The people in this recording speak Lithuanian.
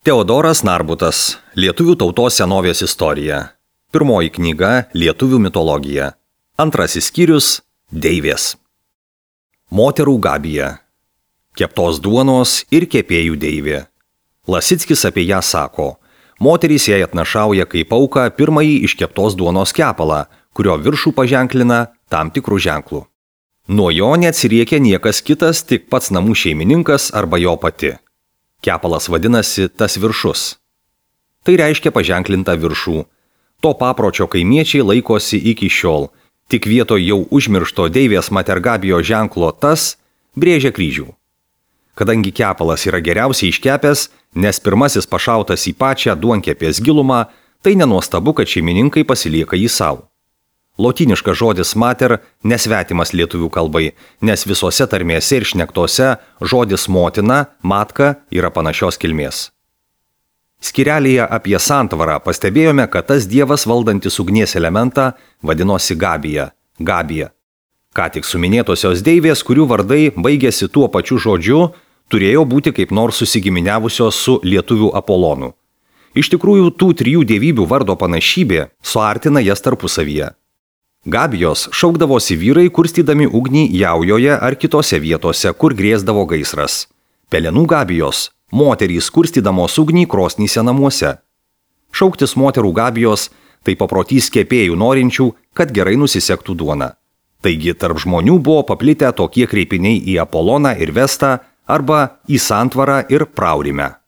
Teodoras Narbutas. Lietuvių tautos senovės istorija. Pirmoji knyga Lietuvių mitologija. Antrasis skyrius Deivės. Moterų gabija. Keptos duonos ir kepėjų deivė. Lasickis apie ją sako: moterys jai atnašauja kaip auką pirmąjį iškeptos duonos kepalą, kurio viršų paženklina tam tikrų ženklų. Nuo jo neatsiriekia niekas kitas, tik pats namų šeimininkas arba jo pati. Kepalas vadinasi tas viršus. Tai reiškia paženklintą viršų. To papročio kaimiečiai laikosi iki šiol, tik vietoj jau užmiršto deivės Matergabijo ženklo tas brėžia kryžių. Kadangi kepalas yra geriausiai iškepęs, nes pirmasis pašautas į pačią duonkepės gilumą, tai nenuostabu, kad šeimininkai pasilieka jį savo. Lotyniškas žodis mater nesvetimas lietuvių kalbai, nes visose tarmėse ir šnektose žodis motina, matka yra panašios kilmės. Skyrelėje apie santvarą pastebėjome, kad tas dievas valdantis ugnies elementą vadinosi Gabija, Gabija. Ką tik suminėtosios deivės, kurių vardai baigėsi tuo pačiu žodžiu, turėjo būti kaip nors susigiminiavusios su lietuvių Apolonu. Iš tikrųjų, tų trijų dievybių vardo panašybė suartina jas tarpusavyje. Gabijos šaukdavosi vyrai, kurstydami ugnį jaujoje ar kitose vietose, kur grėsdavo gaisras. Pelenų gabijos – moterys kurstydamos ugnį krosnyse namuose. Šauktis moterų gabijos – tai paprotys kepėjų norinčių, kad gerai nusisektų duona. Taigi tarp žmonių buvo paplitę tokie kreipiniai į Apoloną ir Vestą arba į santvarą ir Praurimę.